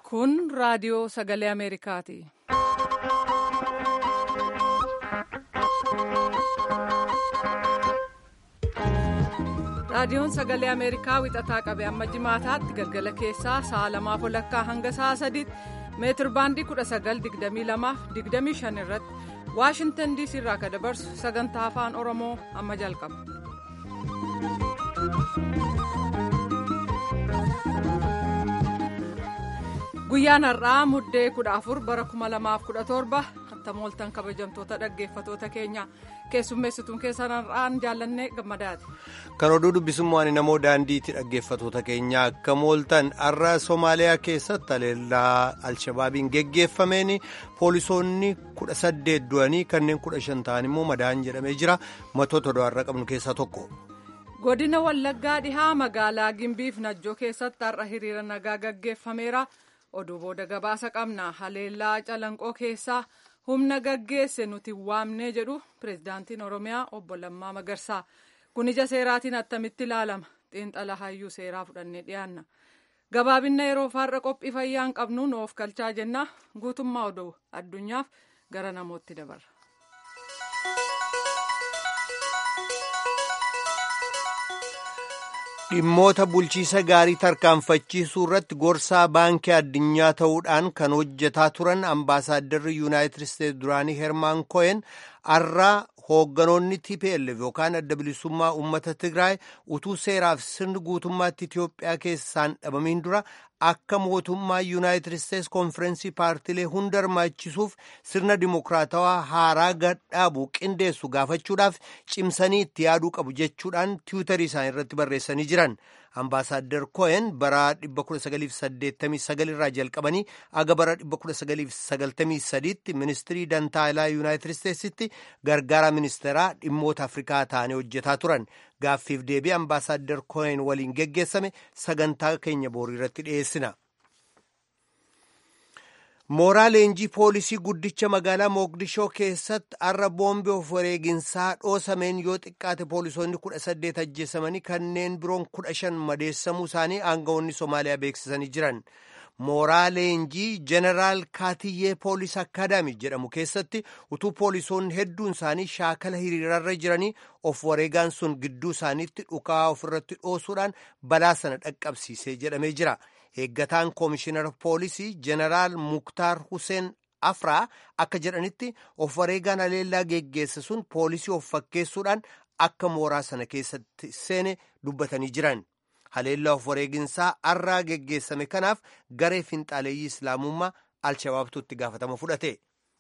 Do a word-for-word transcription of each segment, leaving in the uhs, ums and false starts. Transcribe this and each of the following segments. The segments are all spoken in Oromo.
Kun raadiyoo sagalee Ameerikaati. Raadiyoon sagalee Ameerikaa wixataa qabee amma jimaataatti galgala keessaa sa'a lamaaf walakkaa hanga sa'a sadiitti meetir baandii kudha sagal digdamii lamaaf digdamii shan irratti Waashintan diisii irraa kan dabarsu sagantaa afaan Oromoo amma jalqaba. Guyyaan har'aa muddee kudha afur bara kuma lamaaf kudha torba hattamooltan kabajamtoota dhaggeeffatoota keenya keessummeessituun keessan har'aan jaallannee gammadaati. Kan oduu dubbisummaan namoo daandiitti dhaggeeffatoota keenya akka mooltan har'a Somaaliyaa keessatti haleellaa Alshabaabiin geggeeffameen poolisoonni kudha saddeet du'anii kanneen kudha shan ta'an immoo madaa'an jedhamee jira. Matoota oduu har'a qabnu keessaa tokko. Godina Wallaggaa dhihaa magaalaa Gimbiif Najjoo keessatti har'a hiriira nagaa gaggeeffameera. Oduu booda gabaasa qabna. Haleellaa Calanqoo keessaa humna gaggeesse nuti waamnee jedhu pireezidaantiin Oromiyaa obbo Lammaa Magarsaa. Kun ija seeraatiin attamitti ilaalama? Xiinxala hayyuu seeraa fudhannee dhiyaanna. Gabaabinna yeroo farra qophii fayyaan qabnu noof galchaa jenna. Guutummaa oduu addunyaaf gara namootti dabarra. Dhimmoota bulchiisa gaarii tarkaanfachiisuu irratti gorsaa baankii addunyaa ta'uudhaan kan hojjetaa turan ambaasaadarri yuunaayitid isteetsi duraanii Hermaan Kohen har'aa hoogganoonni T P L F yookaan adda bilisummaa uummata Tigraay utuu seeraaf sirni guutummaatti Itiyoophiyaa keessaan dhabamiin dura akka mootummaa yuunaayitid isteetsi konferensii paartilee hunda hirmaachisuuf sirna dimokiraatawaa haaraa gadhaabu qindeessu gaafachuudhaaf cimsanii itti yaaduu qabu jechuudhaan tiwiitarii isaanii irratti barreessanii jiran. Ambaasaaddar Kohen bara dhibba kudha sagaliif saddeettamii sagal irraa jalqabanii aga bara dhibba kudha sagaliif sagaltamii sadiitti ministirii dantaalaa yuunaayitid isteetsitti gargaara ministeeraa dhimmoota Afrikaa ta'anii hojjetaa turan. Gaaffiif deebii ambaasaaddar Kohen waliin geggeessame sagantaa keenya boorii irratti dhiyeessina. Mooraa leenjii poolisii guddicha magaalaa Moogdishoo keessatti har'a boombii of wareeginsaa dhoosameen yoo xiqqaate poolisoonni kudha saddeet ajjeesamanii kanneen biroon kudha shan madeessamuu isaanii aangawoonni Somaaliyaa beeksisanii jiran. Mooraa leenjii Jeneraal Kaatiyyee Poolis Akaadaamii jedhamu keessatti utuu poolisoonni hedduun isaanii shaakala hiriirarra jiranii of wareegaan sun gidduu isaaniitti dhukaa ofirratti dhoosuudhaan balaa sana dhaqqabsiisee jedhamee jira. Eeggataan koomishinara poolisii Jeneraal Muktaar Huseen Afraa akka jedhanitti of wareegaan haleellaa geggeesse sun poolisii of fakkeessuudhaan akka mooraa sana keessatti seene dubbatanii jiran. Haleellaa of wareeginsaa har'aa geggeessame kanaaf garee finxaaleeyyii islaamummaa Alshabaabtu itti gaafatama fudhate.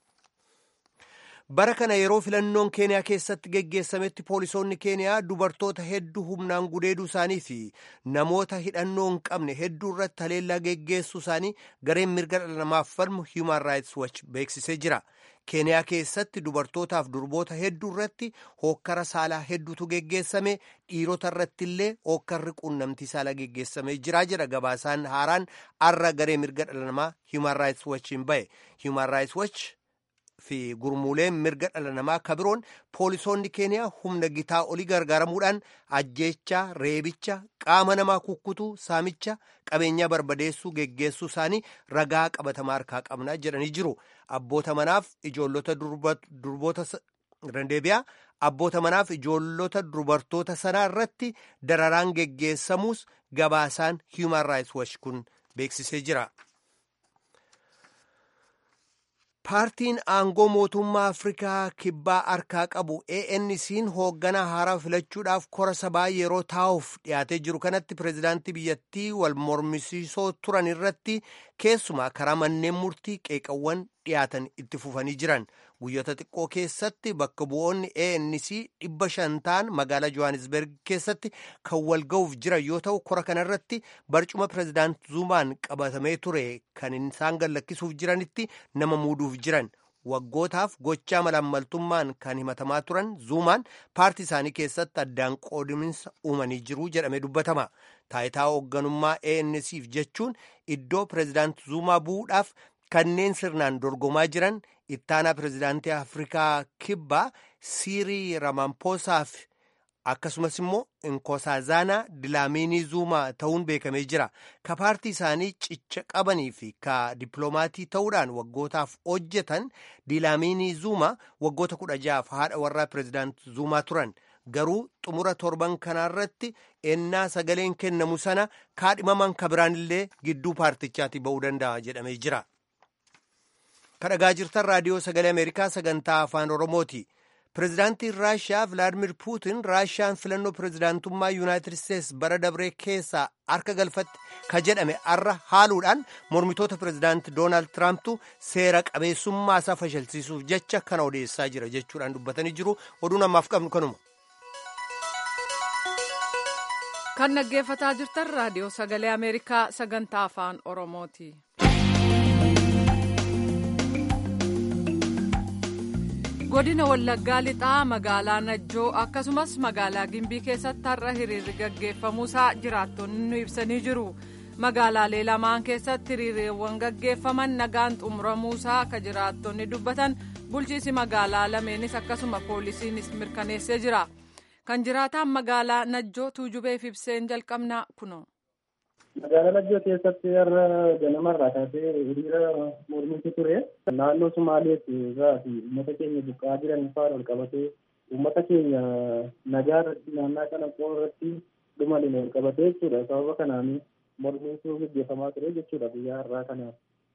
Bara kana yeroo filannoon Keeniyaa keessatti geggeessametti poolisoonni Keeniyaa dubartoota hedduu humnaan gudeeduu isaanii fi namoota hidhannoo hin qabne hedduu irratti haleellaa geggeessuu isaanii gareen mirga dhala namaaf falmu Human Rights Watch beeksisee jira. Keeniyaa keessatti dubartootaaf durboota hedduu irratti hookkara saalaa hedduutu geggeessame, dhiirota irratti illee hookkarri quunnamtii saalaa geggeessamee jira jedha gabaasaan haaraan har'a garee mirga dhala namaa Human Rights Watch hin bahe. Human Rights Watch fi gurmuuleen mirga dhala namaa kabiroon poolisoonni Keeniyaa humna gitaa olii gargaaramuudhaan ajjeechaa, reebicha, qaama namaa kukkutuu, saamicha, qabeenyaa barbadeessuu geggeessuu isaanii ragaa qabatamaa harkaa qabnaa jedhanii jiru. Abboota manaaf ijoollota durboota dandeebi'aa abboota manaaf ijoollota dubartoota sanaa irratti dararaan geggeessamuus gabaasaan Human Rights Watch kun beeksisee jira. Paartiin aangoo mootummaa Afrikaa kibbaa harkaa qabu A N C'n hoogganaa haaraa filachuudhaaf kora sabaa yeroo taa'uuf dhiyaatee jiru kanatti pireezidaantii biyyattii wal mormisiisoo turan irratti keessumaa karaa manneen murtii qeeqawwan dhiyaatan itti fufanii jiran. Guyyoota xiqqoo keessatti bakka bu'oonni A N C dhibba shan ta'an magaalaa Johannesburg keessatti kan wal ga'uuf jiran yoo ta'u kora kanarratti barcuma pireezidaant Zumaan qabatamee ture kan isaan gallakkisuuf jiranitti nama muuduuf jiran. Waggootaaf gochaa malaammaltummaan kan himatamaa turan Zumaan paartii isaanii keessatti addaan qoodaminsa uumanii jiru jedhamee dubbatama. Taayitaa hoogganummaa A N C'f jechuun iddoo pireezidaant Zumaa bu'uudhaaf kanneen sirnaan dorgomaa jiran ittaanaa pireezidaantii Afrikaa kibbaa Siirii Ramaphosaaf akkasumas immoo Nkosazana Dilaamini Zuumaa ta'uun beekamee jira. Ka paartii isaanii cicha qabanii fi ka dippiloomatii ta'uudhaan waggootaaf hojjetan Dilaamini Zuumaa waggoota kudha ja'aaf haadha warraa pireezidaant Zuumaa turan. Garuu xumura torban kanaarratti ennaa sagaleen kennamu sana kaadhimaman kabiraanillee gidduu paartichaatti ba'uu danda'a jedhamee jira. Kadhagaa jirtan raadiyoo sagalee Ameerikaa sagantaa afaan Oromooti. Pireezidaantiin Raashiyaa Vilaadimir Puutin Raashiyaan filannoo pireezidaantummaa Yuunaayitid Isteets bara dabree keessaa harka galfatti ka jedhame arra haaluudhaan mormitoota pireezidaantii Doonaald Tiraamtu seera qabeessummaa isaa fashilsiisuuf jecha kana odeessaa jira jechuudhaan dubbatanii jiru. Oduun ammaaf qabnu kanuma. Kan dhaggeeffataa jirtan raadiyoo sagalee Ameerikaa sagantaa afaan Oromooti. Godina Wallaggaa lixaa magaalaa Najjoo akkasumas magaalaa Gimbii keessatti har'a hiriirri gaggeeffamuusaa jiraattonni nu ibsanii jiru. Magaalaalee lamaan keessatti hiriirreewwan gaggeeffaman nagaan xumuramuusaa akka jiraattonni dubbatan bulchiisi magaalaa lameenis akkasuma poolisiinis mirkaneessee jira. Kan jiraataan magaalaa Najjoo Tuujubeef ibseen jalqabnaa kunoo. Magaalaa Najjoo keessatti har'a ganamarraa kaasee hiriira mormiitu ture. Naannoo Sumaaleetti irraa fi uummata keenya buqqa'aa jiran faana ol qabatee uummata keenya nagaa irratti naannaa kana irratti dhumaliin ol qabatee jechuudha. Sababa kanaan mormiitu gaggeeffamaa ture jechuudha guyyaa har'aa kanaaf.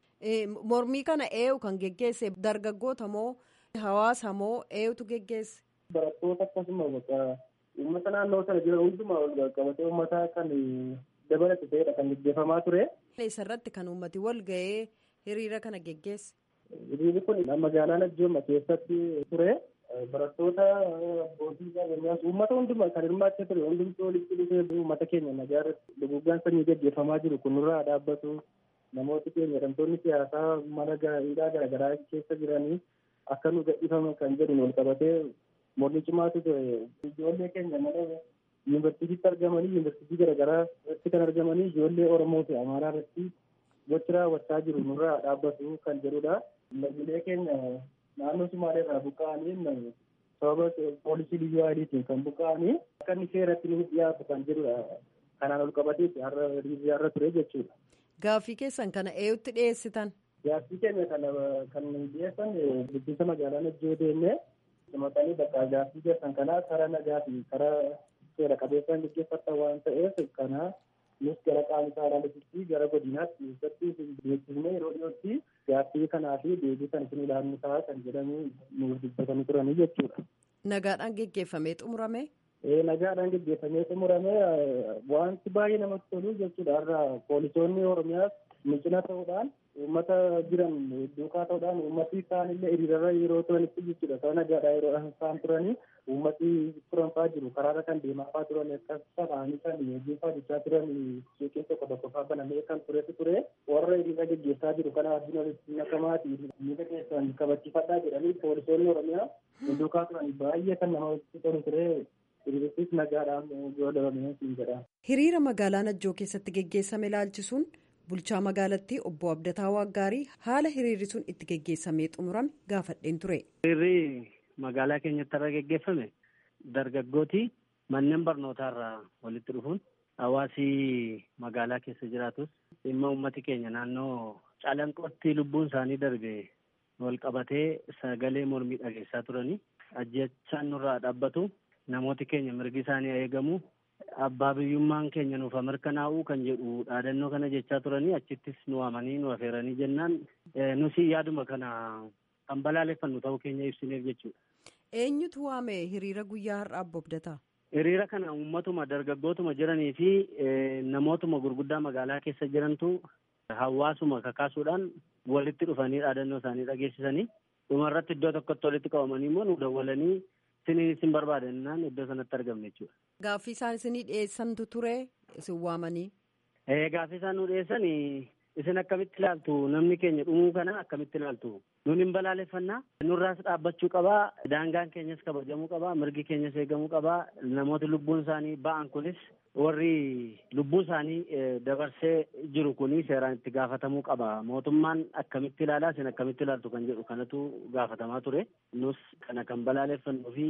Mormii kana eenyu kan geggeesse dargaggoota moo hawaasa moo eenyutu geggeesse? Barattoota akkasuma uummata naannoo sana jiran hundumaa ol qabatee uummata kan dabalate ta'edha kan gaggeeffamaa ture. Isarratti kan uummati wal ga'ee hiriira kana geggeesse. Hiriirri kun magaalaa Najjoo keessatti ture. Barattoota abbootii qabeenyaas uummata hundumaa kan hirmaachaa ture hundumtuu walitti dhufee uummata keenya nagaa irratti duguggaan sanyii gaggeeffamaa jiru kunirraa dhaabbatu. Namooti keenya hidhamtoonni siyaasaa mana hidhaa garaagaraa keessa jiranii akka nu gadhiifaman kan jedhu ol qabatee mormii cimaatu ture. Ijoollee keenya mana yuunivarsiitiitti argamanii yuunivarsiitii garaagaraa irratti kan argamanii ijoollee Oromoo fi Amaaraa irratti gochi raawwachaa jiru nurraa dhaabbatu kan jedhudha. Lammiilee keenya naannoo Sumaalee irraa buqqa'anii sababa poolisii liyyuu haayiliitiin kan buqqa'anii akka inni seeratti ni dhiyaatu kan jedhudha. Kanaan ol qabatee har'a ture jechuudha. Gaaffii keessan kana eenyutti dhiyeessitan? Gaaffii keenya kana kan dhiyeessan bulchiinsa magaalaa Najjoo deemnee simatanii bakka gaaffii keessan kanaa karaa nagaa fi karaa seera qabeessaan gaggeeffatan waan ta'eef kana nus gara qaama saalaalisitti gara godinaatti keessatti beeksifnee yeroo dhiyootti gaaffii kanaa fi deebii kan isin ilaallu ta'a kan jedhamu nuuf dubbatanii turanii jechuudha. Nagaadhaan geggeeffamee xumurame? Ee nagaadhaan geggeeffamee xumurame wanti baay'ee namatti tolu jechuudha. Har'a poolisoonni Oromiyaas micina ta'uudhaan uummata jiran duukaa ta'uudhaan uummati isaan illee hiriirarra yeroo turanitti jechuudha. Sababa nagaadhaa yeroo isaan turanii uummati turanfaa jiru karaarra kan deemaafaa turan akkas ta'anii kan hojiifaa jechaa turan suuqiin tokko tokko faa banamee kan turetu ture. Warra hiriira gaggeessaa jiru kana wajjin walitti makamaatii miidha keessan kabachiifadhaa jedhanii poolisoonni Oromiyaa duukaa turan baay'ee kan namatti tolu ture. Hiriirris nagaadhaan godhamee jedha. Hiriira magaalaa Najjoo keessatti geggeessame ilaalchisuun bulchaa magaalattii obbo Abdataa Waaggaarii haala hiriirri sun itti geggeessamee xumurame gaafadheen ture. Hiriirri magaalaa keenyatti irra geggeeffame dargaggooti manneen barnootaarraa walitti dhufuun hawaasi magaalaa keessa jiraatus dhimma uummati keenya naannoo calanqootti lubbuun isaanii darbe wal qabatee sagalee mormii dhageessaa turanii ajjechaan nurraa dhaabbatu. Namooti keenya mirgi isaanii eegamu abbaa biyyummaan keenya nuuf mirkanaa'uu kan jedhu dhaadannoo kana jechaa turanii achittis nu waamanii nu affeeranii jennaan nusi yaaduma kana kan balaaleffannu ta'uu keenya ibsineef jechuudha. Eenyutu waame hiriira guyyaa har'aa Obbo Abdataa? Hiriira kana uummatuma dargaggootuma jiranii fi namootuma gurguddaa magaalaa keessa jirantu hawaasuma kakaasuudhaan walitti dhufanii dhaadannoo isaanii dhageessisanii dhumarratti iddoo tokkotti walitti qabamanii immoo nu dawwalanii Isin isin barbaadannaan iddoo sanatti argamne jechuudha. Gaaffii isaan isinii dhiyeessantu ture isin waamanii? Ee gaaffii isaan nu dhiyeessan isin akkamitti ilaaltu namni keenya dhumuu kana akkamitti ilaaltu nuun hin balaaleffannaa nurraas dhaabbachuu qabaa daangaan keenyas kabajamuu qabaa mirgi keenyas eegamuu qabaa namoota lubbuun isaanii ba'an kunis warri lubbuun isaanii dabarsee jiru kuni seeraan itti gaafatamuu qaba mootummaan akkamitti ilaalaa isin akkamitti ilaaltu kan jedhu kanatu gaafatamaa ture nus kana kan balaaleffannuu fi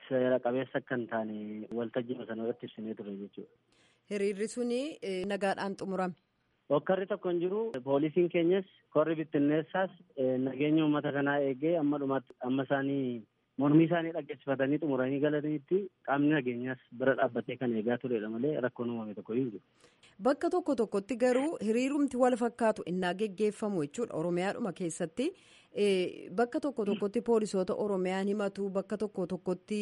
seera qabeessa akka hin taane waltajjii sana irratti ibsinee ture jechuudha. Hiriirri suni nagaadhaan xumurame. Hokkarri tokko hin jiru. Poolisiin keenyas korri bittinneessaas nageenya uummata kanaa eegee amma dhumaatti amma isaanii mormii isaanii dhaggeessifatanii xumuranii galaniitti qaamni nageenyaas bira dhaabbatee kan eegaa turedha malee rakkoon uumame tokko hin jiru. Bakka tokko tokkotti garuu hiriirumti wal fakkaatu innaa geggeeffamu jechuudha Oromiyaadhuma keessatti. Bakka tokko tokkotti poolisoota Oromiyaan himatu bakka tokko tokkotti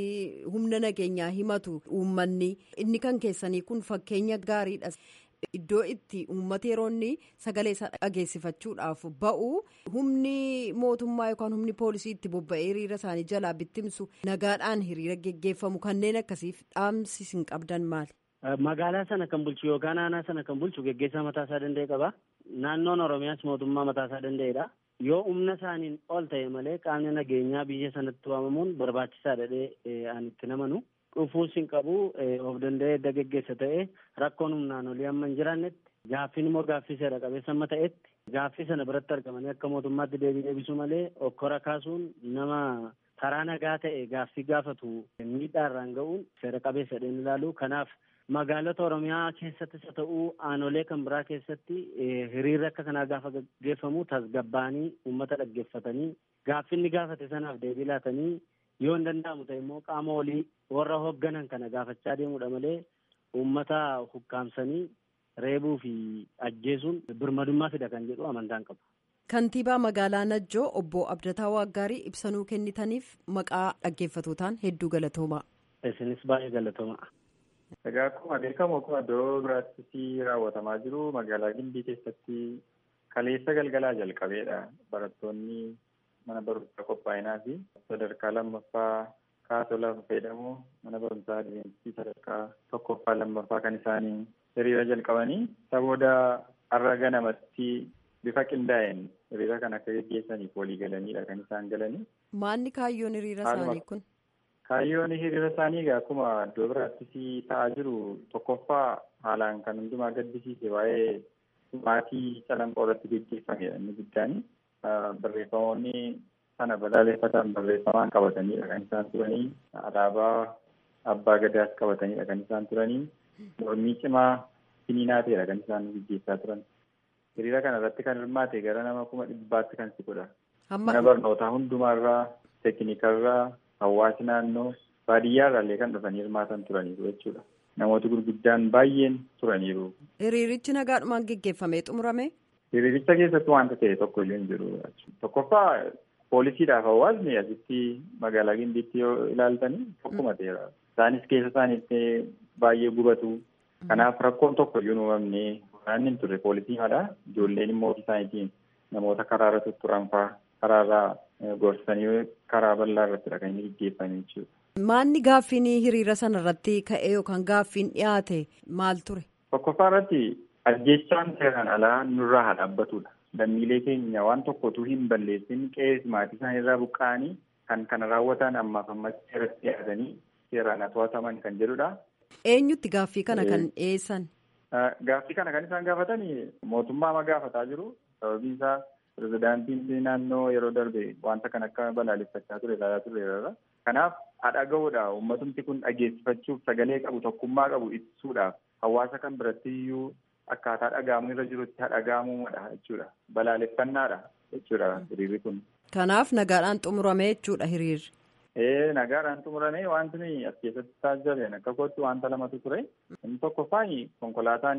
humna nageenyaa himatu uummanni inni kan keessanii kun fakkeenya gaariidha. Iddoo itti uummata yeroonni sagalee isaa dhageessifachuudhaaf ba'u humni mootummaa yookaan humni poolisii itti bobba'ee hiriira isaanii jalaa bittimsu nagaadhaan hiriira geggeeffamu kanneen akkasiif dhaamsi hin qabdan maali? Magaalaa sana kan bulchu yookaan aanaa sana kan bulchu geggeessaa mataa isaa danda'e qaba. Naannoon Oromiyaas mootummaa mataa isaa danda'edha. Yoo humna isaaniin ol ta'e malee qaamni nageenyaa biyya sanatti waamamuun barbaachisaadha jedhee ani itti namanu. Dhufuus hin qabu of danda'ee edda geggeessa ta'e rakkoon humnaan olii amma hin jiraannetti gaaffiin immoo gaaffii seera qabeessa amma ta'etti gaaffii sana biratti argamanii akka mootummaatti deebii deebisuu malee okkora kaasuun nama karaa nagaa ta'e gaaffii gaafatu miidhaa irraan ga'uun seera qabeessa jedheen ilaalu. Kanaaf magaalota Oromiyaa keessattis haa ta'uu aanolee kan biraa keessatti hiriirri akka kanaa gaafa gaggeeffamu tasgabbaanii uummata dhaggeeffatanii gaaffinni gaafate sanaaf deebii laatanii yoo hin danda'amu ta'e immoo qaama olii warra hoogganan kana gaafachaa deemuudha malee uummata hukkaamsanii reebuu fi ajjeesuun birmadummaa fida kan jedhu amantaan qabu. Kantiibaa magaalaa Najjoo obbo Abdataa Waaggaarii ibsanuu kennitaniif maqaa dhaggeeffatootaan hedduu galatoomaa. Isinis baay'ee galatoomaa. Egaa akkuma beekamu akkuma iddoo biraatti raawwatamaa jiru magaalaa Gimbii keessatti kaleessa galgalaa jalqabeedha. Barattoonni mana barumsaa qophaa'inaa fi sadarkaa lammaffaa kaasoo lafa fayyadamu mana barumsaa adeemsii sadarkaa tokkoffaa lammaffaa kan isaanii hiriira jalqabanii isa booda har'a ganamatti bifa qindaa'een hiriira kan akka gaggeessaniif walii galaniidha kan isaan galanii. Maanni kaayyoon hiriira isaanii kun? Kaayyoon hiriira isaanii akkuma iddoo biraattis ta'aa jiru tokkoffaa haalaan kan hundumaa gaddisiise waa'ee maatii calanqoo irratti gaggeeffamedha inni guddaani. Barreeffamoonni sana balaaleffatan barreeffamaan qabatanidha kan isaan turanii alaabaa abbaa gadaas qabatanidha kan isaan turanii mormii cimaa finiinaa ta'edha kan isaan gaggeessaa turan. Hiriira kana irratti kan hirmaate gara nama kuma dhibbaatti kan siqudha. Mana barnootaa hundumaarraa teekinikarraa hawaasi naannoo baadiyyaarraallee kan dhufanii hirmaatan turaniiru jechuudha. Namooti gurguddaan baay'een turaniiru. Hiriirichi nagaadhumaan geggeeffamee xumurame? Hiriiricha keessatti wanta ta'e tokko iyyuu hin jiru. Tokkoffaa poolisiidhaaf hawaasni asitti magaalaa Gimbiitti yoo ilaaltanii tokkuma ta'eera. Isaanis keessa isaaniitti baay'ee gubatu. Kanaaf rakkoon tokko iyyuu hin uumamne waraanni hin turre poolisii madha. Ijoolleen immoo ofii isaaniitiin namoota karaarra tutturan fa'aa karaarraa gorsanii karaa bal'aa irrattidha kan inni gaggeeffame jechuudha. Maanni gaaffiin hiriira sana irratti ka'ee yookaan gaaffiin dhiyaate maal ture? Tokkoffaa irratti ajjechaan seeraan alaa nurraa haa dhaabbatudha. Lammiilee keenya waan tokkotu hin balleessin qe'ee maatii isaaniirraa buqqa'anii kan kana raawwatan ammaaf ammatti seeratti dhiyaatanii seeraan to'ataman kan jedhudha. Eenyutti gaaffii kana kan dhiyeessan? Gaaffii kana kan isaan gaafatan mootummaa ma gaafataa jiru. Sababiin isaa pirezidaantiin naannoo yeroo darbe wanta kan akka balaaleffachaa ture ilaalaa tureera. Kanaaf haadha gahuudha uummatumti kun dhageessifachuuf sagalee qabu tokkummaa qabu ibsuudhaaf hawaasa kan biratti iyyuu akkaataa dhaga'amuu irra jirutti dhaga'amuudha jechuudha. Balaaleffannaadha jechuudha hiriirri kun. Kanaaf nagaadhaan xumurame jechuudha hiriirri. Ee nagaadhaan xumurame wanti nuyi as keessatti taasisan akka kootti wanta lamatu ture. Inni tokkoffaan konkolaataan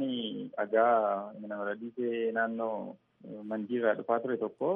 dhagaa mana maradiisee naannoo mandiirraa dhufaa ture tokko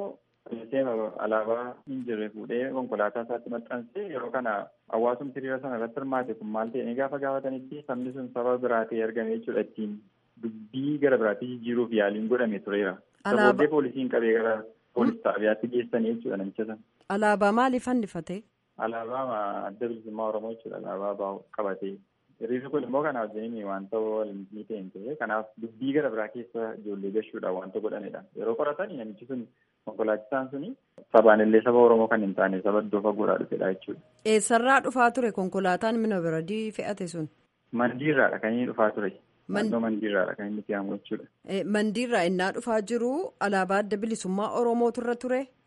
alaabaa hin jirre fuudhee konkolaataa isaatti maxxansee yeroo kana hawaasumti hiriira sana irratti hirmaate kun maal ta'e gaafa gaafatanitti sabni sun saba biraa ta'ee argame jechuudha ittiin dubbii gara biraatti jijjiiruuf yaaliin godhame tureera. Sabooddee poolisiin qabee gara poolis xaabiyaatti geessanii jechuudha namicha sana. Alaabaa maaliif fannifate? Alaabaa adda bilisummaa Oromoo jechuudha alaabaa qabatee. Hiriirri kun immoo kana wajjin wanta wal ni ta'e hin ta'e kanaaf dubbii gara biraa keessa ijoollee gashuudhaan wanta godhanidha. Yeroo qoratan namichi sun konkolaachisaan suni sabaan illee saba Oromoo kan hin taane saba iddoo fagoodhaa dhufedha jechuudha. Eessarraa dhufaa ture konkolaataan mana biradii fe'ate sun? Mandiirraadha kan inni dhufaa ture. Naannoo mandiirraadha kan inni fe'amu jechuudha. Mandiirraa innaa dhufaa jiru alaabaa adda bilisummaa Oromootu irra ture?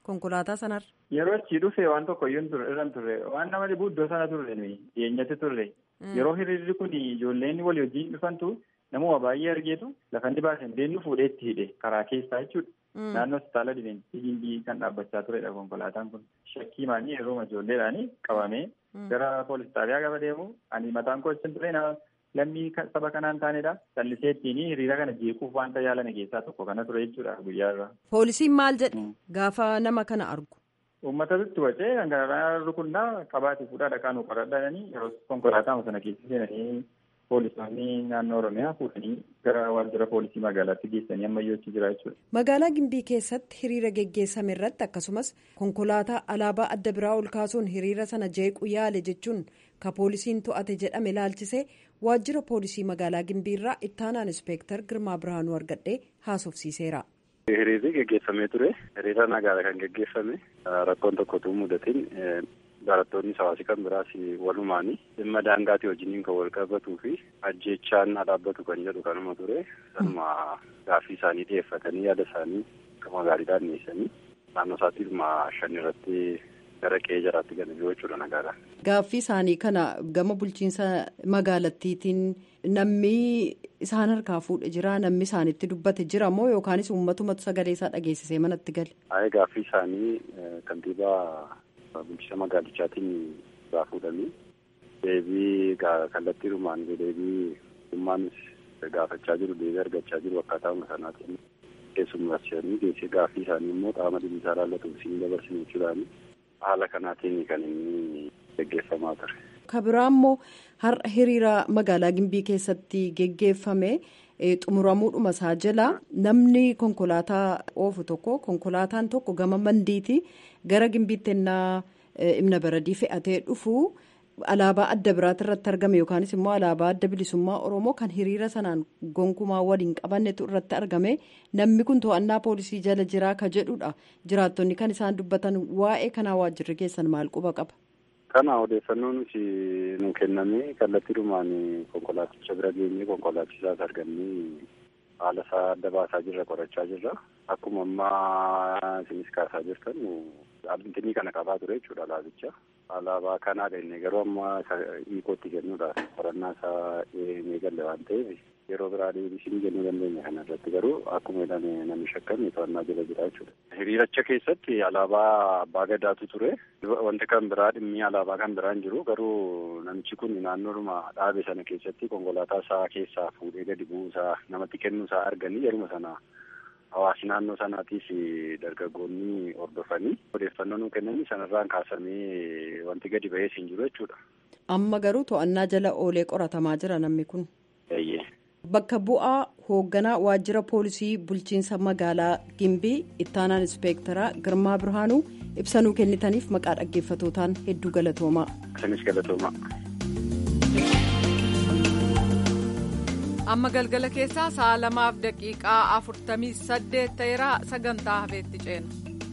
konkolaataa sanarra? Yeroo achi dhufe waan tokko iyyuu turre irra turre waan nama dhibu iddoo sana turre nuyi dhiyeenyatti turre yeroo hiriirri kun ijoolleen walii wajjin dhufantu namuma baay'ee argeetu lafa inni baasan deemnu fuudhee itti hidhe karaa keessaa jechuudha. Naannoo hospitaala Dibeenti Gimbii kan dhaabbachaa turedha konkolaataan kun. Shakkii maanii yeroo ijoolleedhaan qabamee gara poolis xaabiyaa gaba deemu ani mataan koo achi ture lammii saba kanaan taanedha. Callisee ittiin hiriira kana jeequuf wanta yaalame keessaa tokko kana ture jechuudha guyyaa irraa. Poolisiin maal jedhe gaafa nama kana argu? Uummatatti wacee dhangala'aa rukunnaa qabaate fuudhaa dhaqaa nu qoradhaanii yeroo konkolaataa sana keessa seenanii poolisoonni naannoo Oromiyaa fuudhanii gara waajjira poolisii magaalaatti geessanii ammayyuu achi jira jechuudha. Magaalaa Gimbii keessatti hiriira geggeessame irratti akkasumas konkolaataa alaabaa adda biraa ol kaasuun hiriira sana jeequ yaale jechuun ka poolisiin to'ate jedhame ilaalchisee waajjira poolisii magaalaa Gimbii irraa ittaanaan inspektar Girmaa Birhaanuu argadhee haasofsiiseera. Hiriirri geggeeffamee ture. Hiriira nagaadha kan geggeeffame. Rakkoon tokkotu mudatiin barattoonni hawaasii kan biraas walumaanii dhimma daangaatii wajjiniin kan wal qabatuu fi ajjeechaan dhaabbatu kan jedhu kanuma ture. Sanuma gaaffii isaanii dhiyeeffatanii yaada isaanii gama gaariidhaan dhiyeessanii naannoo isaatti dhimma shan irratti gara qe'ee jaraatti galanii jechuudha nagaadhaan. Gaaffii isaanii kana gama bulchiinsa magaalattiitiin namni isaan harkaa fuudhe jira namni isaanitti dubbate jira moo yookaanis uummatumatu sagalee isaa dhageessisee manatti gale? Ayee gaaffii isaanii kantiibaa bulchiinsa magaalichaatiin irraa fuudhanii deebii kallattiidhumaan deebii ummaanis gaafachaa jiru deebii argachaa jiru akkaataa sanaatiin keessummeessanii geessee gaaffii isaanii immoo qaama dhimmisaa ilaallatuuf siin dabarsine jechuudhaani haala kanaatiin kan inni geggeeffamaa ture. Kabiraa immoo har'a hiriira magaalaa Gimbii keessatti geggeeffame xumuramuudhuma isaa jala namni konkolaataa oofu tokko konkolaataan tokko gama mandiiti gara Gimbiitti ennaa Ibna Baradii fe'atee dhufu alaabaa adda biraatti irratti argame yookaanis immoo alaabaa adda bilisummaa Oromoo kan hiriira sanaan gonkumaa waliin qabannetu irratti argame namni kun to'annaa poolisii jala jiraa ka jedhudha. Jiraattonni kan isaan dubbatan waa'ee kanaa waajjirri keessan maal quba qaba? Kana odeeffannoo nuti nu kenname kallattiidhumaan konkolaaticha bira geenyee konkolaachisaas argannee haala isaa adda baasaa jirra qorachaa jirra. Akkuma ammaa isinis kaasaa jirtan dhaabbiinii kana qabaa ture jechuudha alaabicha. Alaabaa kanaa gannee garuu amma hiikootti kennuudhaaf qorannaa isaa eegalle waan ta'eef yeroo biraa deebisanii kennuu dandeenya kana irratti garuu akkuma jedhame namni shakkame to'annaa jala jira jechuudha. Hiriiracha keessatti alaabaa abbaa gadaatu ture. Wanti kan biraa dhimmi alaabaa kan biraan jiru garuu namichi kun naannoodhuma dhaabe sana keessatti konkolaataa isaa keessaa fuudhee gadi bu'uusaa namatti kennuusaa arganii yeruma sana hawaasi naannoo sanaatiif dargaggoonni hordofanii odeeffannoo nuu kennanii sanarraan kaasamee wanti gadi ba'ee hin jiru jechuudha. Amma garuu to'annaa jala oolee qoratamaa jira namni kun. Eeyyee. Bakka bu'aa hoogganaa waajjira poolisii bulchiinsa magaalaa Gimbii ittaanaan inspektaraa Girmaa Birhaanuu ibsanuu kennitaniif maqaa dhaggeeffatootaan hedduu galatoomaa. Isinis galatoomaa. Amma galgala keessaa sa'a lamaaf daqiiqaa afurtamii saddeet ta'eera sagantaa hafeetti ceena.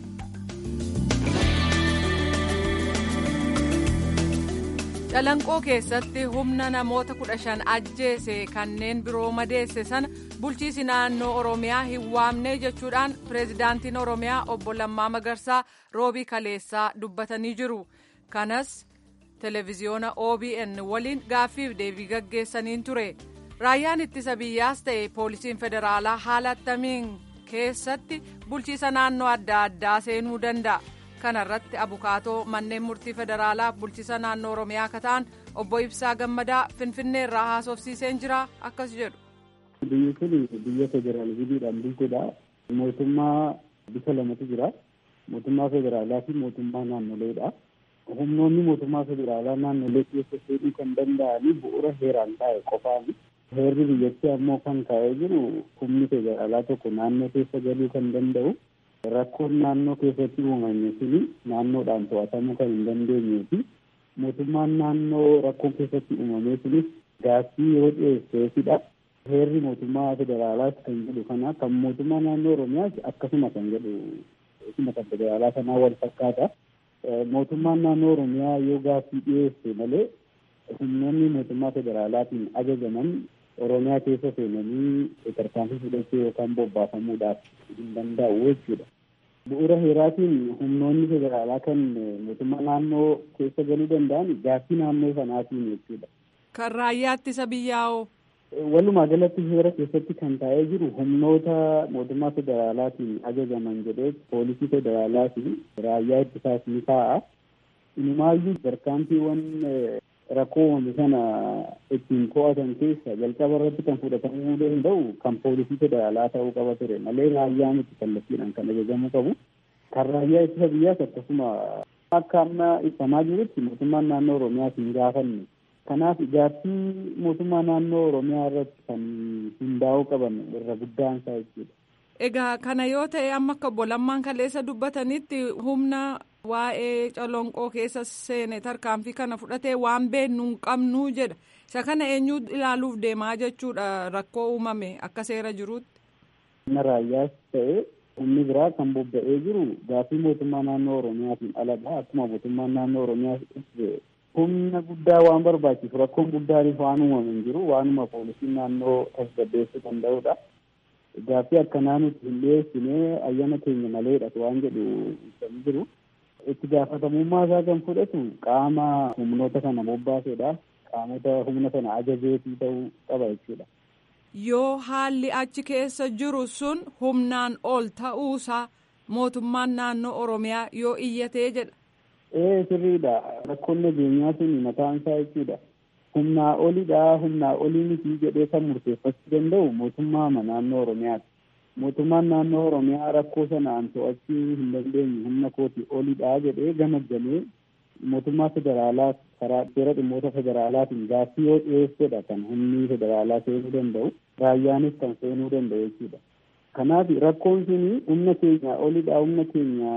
Calanqoo keessatti humna namoota kudha shan ajjeese kanneen biroo madeesse sana bulchiinsi naannoo Oromiyaa hin waamne jechuudhaan pireezidaantiin Oromiyaa obbo Lammaa Magarsaa roobii kaleessaa dubbatanii jiru. Kanas televiziyoona O B N waliin gaaffiif deebii gaggeessaniin ture. Raayyaan ittisa biyyaas ta'e poolisiin federaalaa haala attamiin keessatti bulchiinsa naannoo adda addaa seenuu danda'a. Kana irratti abukaatoo manneen murtii federaalaa bulchiinsa naannoo Oromiyaa akka ta'an obbo Ibsaa Gammadaa Finfinnee irraa haasofsiiseen jira akkas jedhu. Biyyi kun biyya federaalizimiidhaan bultudha. Mootummaa bifa lamatu jira. Mootummaa federaalaa fi mootummaa naannoleedha. Humnoonni mootummaa federaalaa naannolee keessa seenuu kan danda'anii bu'uura heeraan taa'e qofaani. Heerri biyyattii ammoo kan kaa'ee jiru humni federaalaa tokko naannoo keessa galuu kan danda'u. Rakkoon naannoo keessatti uumame suni naannoodhaan to'atamuu kan hin dandeenyee fi mootummaan naannoo rakkoon keessatti uumame sunis gaaffii yoo dhiyeesseefidha. Heerri mootummaa federaalaas kan jedhu kana kan mootummaa naannoo Oromiyaas akkasuma kan jedhu akkasuma kan federaalaa kanaa wal fakkaata. Mootummaan naannoo Oromiyaa yoo gaaffii dhiyeesse malee humnoonni mootummaa federaalaatiin ajajaman Oromiyaa keessa seenanii tarkaanfii fudhachuu yookaan bobbaafamuudhaaf hin danda'u jechuudha. bu'uura heeraatiin humnoonni federaalaa kan mootummaa naannoo keessa galuu danda'an gaaffii naannoo sanaatiin jechuudha. Kan raayyaa ittisa biyyaa'oo. Walumaa galatti heera keessatti kan taa'ee jiru humnoota mootummaa federaalaatiin ajajaman jedhee poolisii federaalaa fi raayyaa ittisaas ni taa'a. Inumaayyuu tarkaanfiiwwan rakkoo uumame sana ittiin to'atan keessa jalqaba irratti kan fudhatamuu danda'u kan poolisii federaalaa ta'uu qaba ture malee raayyaa miti kallattiidhaan kan ajajamuu qabu. Kan raayyaa ittisa biyyaas akkasuma akka amma ibsamaa jirutti mootummaan naannoo Oromiyaas hin gaafanne. Kanaaf gaaffii mootummaa naannoo Oromiyaa irratti kan hundaa'uu qaban irra guddaan isaa jechuudha. Egaa kana yoo ta'e amma akka bolammaan kaleessa dubbatanitti humna waa'ee calonqoo keessa seene tarkaanfii kana fudhatee waan beeknu hin qabnu jedha. Isa kana eenyu ilaaluuf deemaa jechuudha rakkoo uumame akka seera jiruutti. Humna raayyaas ta'e humni biraa kan bobba'ee jiru gaaffii mootummaa naannoo Oromiyaatiin aladha. Akkuma mootummaan naannoo Oromiyaas humna guddaa waan barbaachisu rakkoon guddaanis waan uumame hin jiru waanuma poolisiin naannoo tasgabbeessuu danda'udha. Gaaffii akkanaa nuti hin dhiyeessine ayyaana keenya maleedha waan jedhu ibsamee jiru. Itti gaafatamummaa isaa kan fudhatu qaama humnoota kana bobbaasedha. Qaamota humna sana ajajeetii ta'uu qaba jechuudha. Yoo haalli achi keessa jiru sun humnaan ol ta'uusaa mootummaan naannoo Oromiyaa yoo iyyatee jedha. Ee sirriidha. Rakkoon nageenyaa sun mataan isaa jechuudha. Humnaa olidha humnaa olii miti jedhee kan murteeffachuu danda'u mootummaa naannoo Oromiyaati. Mootummaan naannoo Oromiyaa rakkoo sanaan to'achuu hin dandeenye humna kooti olidha jedhee gamaggamee mootummaa federaalaa karaa seera dhimmoota federaalaatiin gaaffii yoo dhiyeessedha kan humni federaalaa seenuu danda'u raayyaanis kan seenuu danda'u jechuudha. Kanaaf rakkoon suni humna keenya olidha humna keenya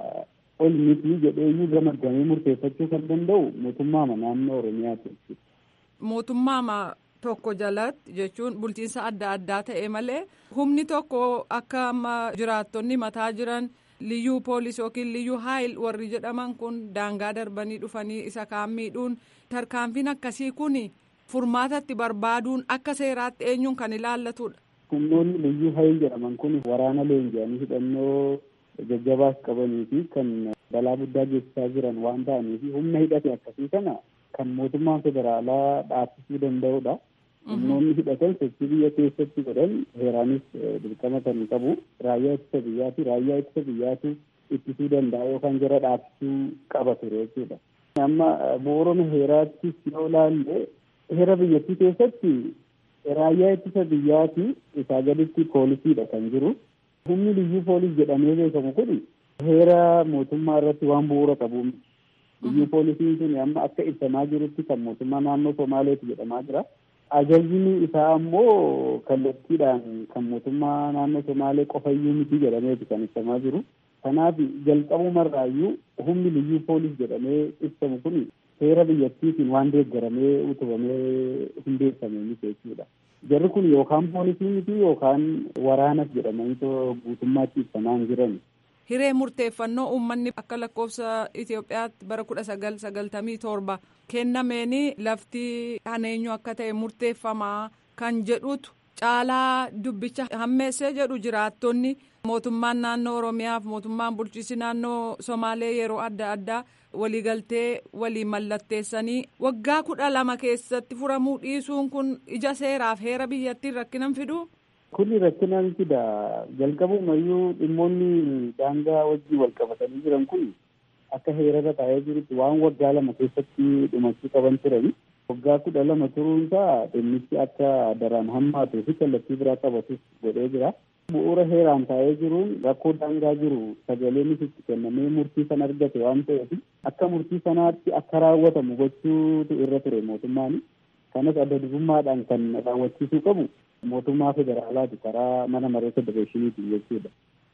ol miti jedhee gamaggamee murteeffachuu kan danda'u mootummaa naannoo Oromiyaati jechuudha. Mootummaa tokko jalatti jechuun bulchiinsa adda addaa ta'e malee humni tokko akka amma jiraattonni mataa jiran liyyuu poolis yookiin liyyuu haayil warri jedhaman kun daangaa darbanii dhufanii isa kaan miidhuun tarkaanfiin akkasii kun furmaatatti barbaaduun akka seeraatti eenyuun kan ilaallatudha. Humnoonni liyyuu haayil jedhaman kun waraana leenji'anii hidhannoo jajjabaas qabanii fi kan balaa guddaa geessisaa jiran waan ta'aniif humna hidhate akkasii kana kan mootummaan federaalaa dhaabsisuu danda'udha. Humnoonni hidhatan sochii biyya keessatti godhan heeraanis dirqama kan qabu raayyaa ittisa biyyaati. Raayyaa ittisa biyyaatu ittisuu danda'a yookaan jara dhaabsisuu qaba ture jechuudha. Amma bu'uuruma heeraatti yoo ilaalle heera biyyattii keessatti raayyaa ittisa biyyaati isaa gaditti poolisiidha kan jiru. Humni liyyuu poolis jedhamee beekamu kun heera mootummaa irratti waan bu'uura qabu. Liyyuu poolisiin sun amma akka ibsamaa jirutti kan mootummaa naannoo Somaaleeti jedhamaa jira. Ajajni isaa ammoo kallattiidhaan kan mootummaa naannoo Somaalee qofayyuu miti jedhameeti kan ibsamaa jiru. Kanaaf jalqabumarraayyuu humni liyyuu poolis jedhamee ibsamu kun heera biyyattiitiin waan deeggaramee utubamee hundeeffame miti jechuudha. Jarri kun yookaan poolisii miti yookaan waraanas jedhamanii guutummaatti ibsamaa hin jiran. Hiree murteeffannoo uummanni akka lakkoofsa Itoophiyaatti bara kudha sagal sagaltamii torba kennameeni lafti haneenyu akka ta'e murteeffamaa kan jedhutu caalaa dubbicha hammeessee jedhu jiraattonni mootummaan naannoo Oromiyaaf mootummaan bulchiinsi naannoo Somaalee yeroo adda addaa waliigaltee walii mallatteessanii waggaa kudha lama keessatti furamuu dhiisuun kun ija seeraaf heera biyyattiin rakkinan fiduu. Kun rakkinaan fida jalqabumayyuu dhimmoonni daangaa wajjii wal qabatanii jiran kun akka heerarra taa'ee jirutti waan waggaa lama keessatti dhumachuu qaban turani. Waggaa kudha lama turuunsaa dhimmichi akka daran hammaatuu fi kallattii biraa qabatus godhee jira. Bu'uura heeraan taa'ee jiruun rakkoo daangaa jiru sagaleenis itti kennamee murtii sana argate waan ta'eef akka murtii sanaatti akka raawwatamu gochuutu irra ture mootummaan. Kanas adda durummaadhaan kan raawwachiisuu qabu mootummaa federaalaati karaa mana maree federeeshiniitiin jechuudha.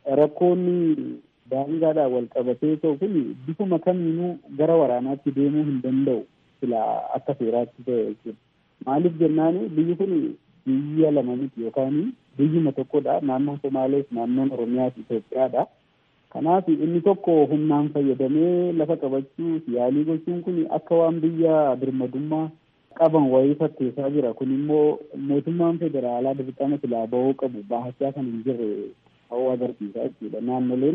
Rakkoonni daangaadhaan wal qabatee ta'u kun bifuma kamiinuu gara waraanaatti deemuu hin danda'u sila akka seeraatti ta'e jechuudha. Maaliif jennaan biyyi kun biyya lama miti yookaan biyyuma tokkodha. Naannoon Somaalees naannoon Oromiyaas Itoophiyaadha. Kanaaf inni tokko humnaan fayyadamee lafa qabachuu yaalii gochuun kun akka waan biyya birmadummaa qaban wayii fakkeessaa jira. Kun immoo mootummaan federaalaa dirqama silaa bahuu qabu baahachaa kan hin jirre ta'uu agarsiisa jechuudha. Naannoleen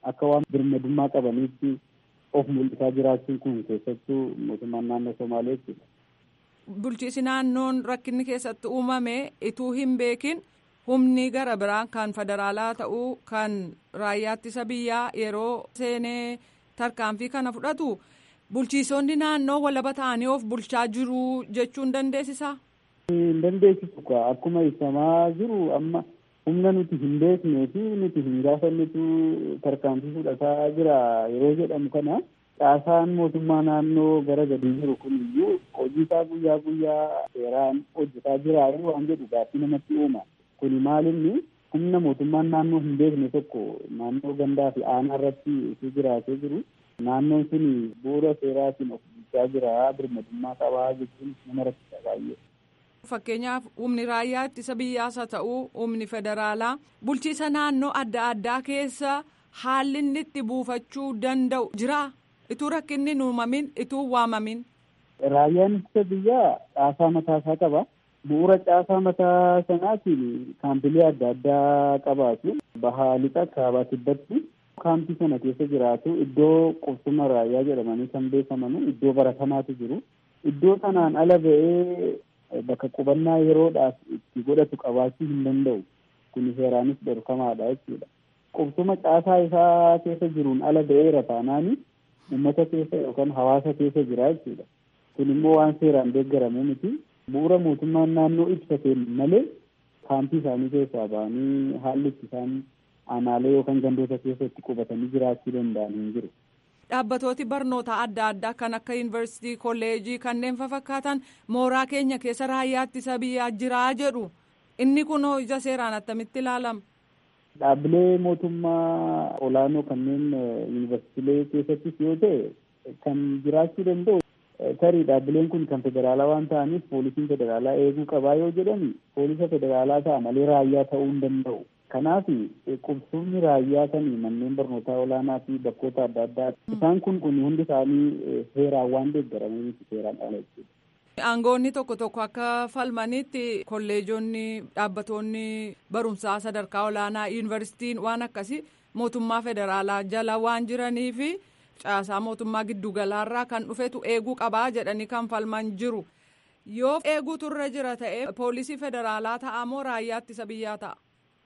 akka waan birmadummaa qabaniitti of mul'isaa jiraachuun kun keessattuu mootummaan naannoo Somaaleetti. Bulchiinsi naannoon rakkinni keessatti uumame ituu hin beekin humni gara biraan kan federaalaa ta'uu kan raayyaa ittisa biyyaa yeroo seenee tarkaanfii kana fudhatu bulchiisonni naannoo walaba ta'anii of bulchaa jiru jechuun dandeessisaa? Hin dandeessisu akkuma ibsamaa jiru amma humna nuti hin beeknee fi nuti hin gaafannetu tarkaanfii fudhataa jira yeroo jedhamu kana caasaan mootummaa naannoo gara gadii jiru kun iyyuu hojii isaa guyyaa guyyaa seeraan hojjetaa jira waan jedhu gaaffii namatti uuma. Kuni maalinni humna mootummaan naannoo hin beekne tokko naannoo gandaa fi aanaa irratti itti jiraatee jiru naannoon sun bu'uura seeraatiin of bulchaa jira birmadummaa qabaa jechuun nama rakkisa baay'ee. Fakkeenyaaf humni raayyaa ittisa biyyaas haa ta'uu humni federaalaa bulchiisa naannoo adda addaa keessa haalli inni itti buufachuu danda'u jira ituu rakkinni hin uumamin ituu waamamin. Raayyaan ittisa biyyaa caasaa mataasaa qaba. Bu'uura caasaa mataa sanaatiin kaampilee adda addaa qabaatu bahaa lixa kaabaa kibbatti kaampii sana keessa jiraatu iddoo qubsuma raayyaa jedhamanii kan beekaman iddoo baratamaatu jiru. Iddoo kanaan ala ba'ee bakka qubannaa yeroodhaaf itti godhatu qabaachuu hin danda'u. Kun seeraanis dhorkamaadha jechuudha. Qubsuma caasaa isaa keessa jiruun ala ba'eera taanaani uummata keessa yookaan hawaasa keessa jira jechuudha. Kun immoo waan seeraan deeggaramu miti. Bu'uura mootummaan naannoo ibsateen malee kaampii isaanii keessaa ba'anii haalli itti isaan aanaalee yookaan gandoota keessatti qubatanii jiraachuu danda'an hin jiru. Dhaabbatooti barnoota adda addaa kan akka yuunivarsiitii, kolleejii kanneen fakkaatan mooraa keenya keessa raayyaa ittisa biyyaa jiraa jedhu. Inni kun ija seeraan attamitti ilaalama? Dhaabbilee mootummaa olaanoo kanneen yuunivarsiitiilee keessattis yoo ta'e kan jiraachuu danda'u. Tarii dhaabbileen kun kan federaalaa waan ta'aniif poolisiin federaalaa eeguu qabaa yoo jedhani poolisa federaalaa ta'a malee raayyaa ta'uu hin danda'u. Kanaaf qubsumni raayyaa kan manneen barnootaa olaanaa fi bakkoota adda addaa isaan kun kun hundi isaanii seeraan waan deeggaramaniif seeraan ala jechuudha. Aangoonni tokko tokko akka falmanitti kolleejonni dhaabbatoonni barumsaa sadarkaa olaanaa yuunivarsiitiin waan akkasii mootummaa federaalaa jala waan jiraniif caasaa mootummaa giddugalaarraa kan dhufetu eeguu qabaa jedhanii kan falman jiru. Yoo eeguutu irra jira ta'e poolisii federaalaa ta'a moo raayyaa ittisa biyyaa ta'a?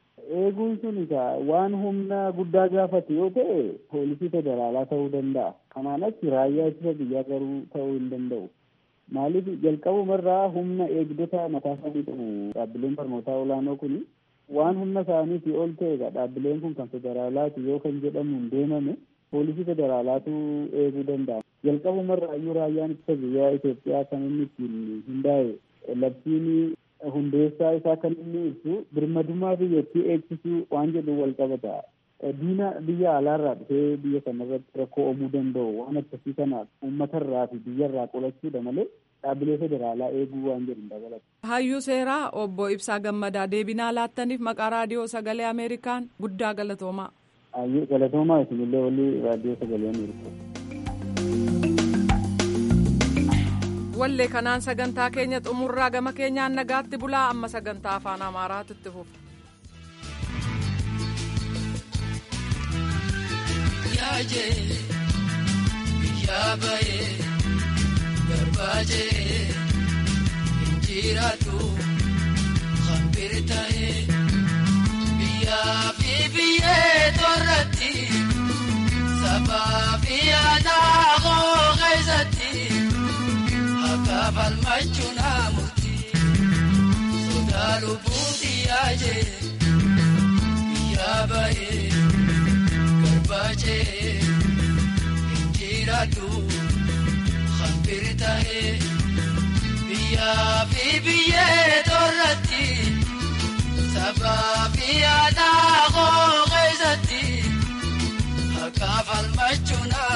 Eeguun sun egaa waan humna guddaa gaafate yoo ta'e poolisii federaalaa ta'uu danda'a. Kanaan achi raayyaa ittisa biyyaa garuu ta'uu hin danda'u. Maaliif jalqabumarraa humna eegdota mataa isaanii qabu dhaabbileen barnootaa olaanoo kun waan humna isaaniitii ol ta'e dhaabbileen kun kan federaalaati yoo kan jedhamuun deemame poolisii federaalaatu eeguu danda'a. Jalqabumarraa iyyuu raayyaan ittisa biyyaa Itoophiyaa kan inni ittiin hundaa'e labsiin hundeessaa isaa kan inni ibsu birmadummaa biyyattii eegsisuu waan jedhu wal qabata. Diina biyya alaarraa dhufee biyya kanarratti rakkoo uumuu danda'u waan akkasii kanaaf uummatarraa fi biyyarraa qolachuudha malee dhaabbilee federaalaa eeguu waan jedhu dabalata. Hayyuu seeraa obbo Ibsaa Gammadaa deebinaa laattaniif maqaa raadiyoo sagalee Ameerikaan guddaa galatoomaa. Hayyuu galatoomaa isinillee walii raadiyoo sagalee Ameerikaa. Wallee kanaan sagantaa keenya xumurraa gama keenyaan nagaatti bulaa amma sagantaa afaan Amaaraatu itti fufa. Yaaje yaabaye garbaaje injiraatu hambirtaye biyyaa fi biyyee torratti sabaa fi aadaa koo keessatti akka falmachuun hamuuti sodaa lubbuuti yaaje yaabaye. Baje injiraatu hambirtahe biyyaa fi biyyee torratti sabaa fi aadaa koo keessatti akka falmachuun